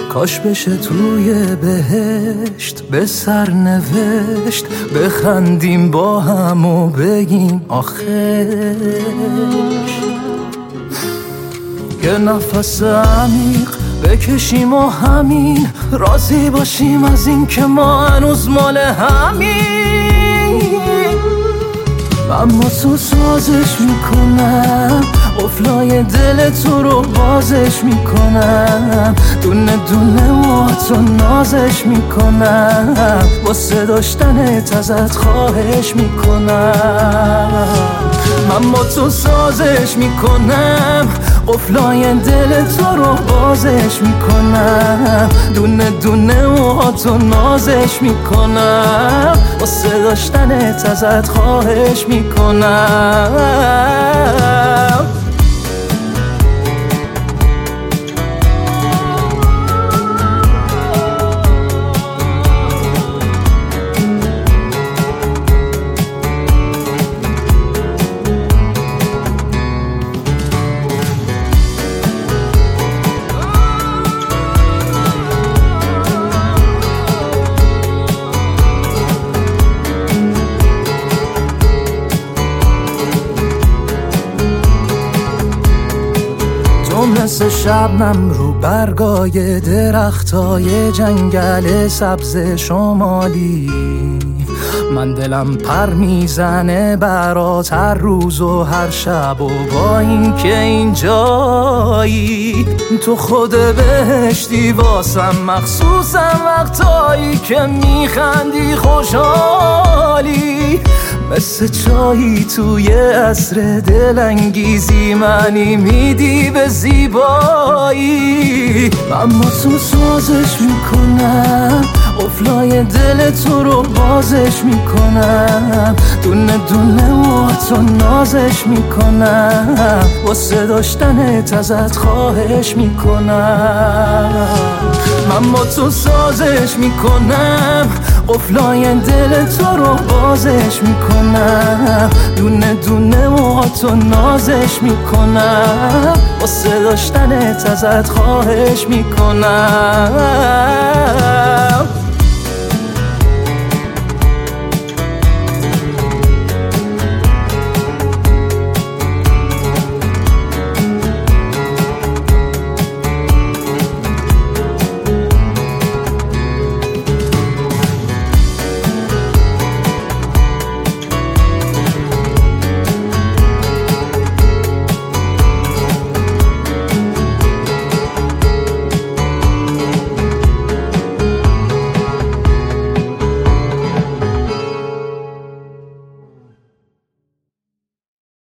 کاش بشه توی بهشت به سر نوشت، بخندیم با هم و بگیم آخرش. یه نفس عمیق بکشیم و همین راضی باشیم از این که ما هنوز مال همین. اما تو سازش میکنم، قفلای دل تو رو بازش میکنم، دونه دونه موهاتو نازش میکنم، واسه داشتنت ازت خواهش میکنم. من با تو سازش میکنم، قفلای دل تو رو بازش میکنم، دونه دونه موهاتو نازش میکنم، واسه داشتنت ازت خواهش میکنم. مثل شبنم رو برگای درختای جنگل سبز شمالی، من دلم پر میزنه برات هر روز و هر شب، و با این که اینجایی تو خود بهشتی واسم، مخصوصا وقتایی که میخندی خوشحالی، مثل چایی توی عصر دلانگیزی منی میدی به زیبایی. اما تو سازش میکنم، قفلای دل تو رو بازش میکنم، دونه دونه موهاتو نازش میکنم، واسه داشتنت ازت خواهش میکنم. من با تو سازش میکنم، قفلای دل تو رو بازش میکنم، دونه دونه موهاتو نازش میکنم، واسه داشتنت ازت خواهش میکنم.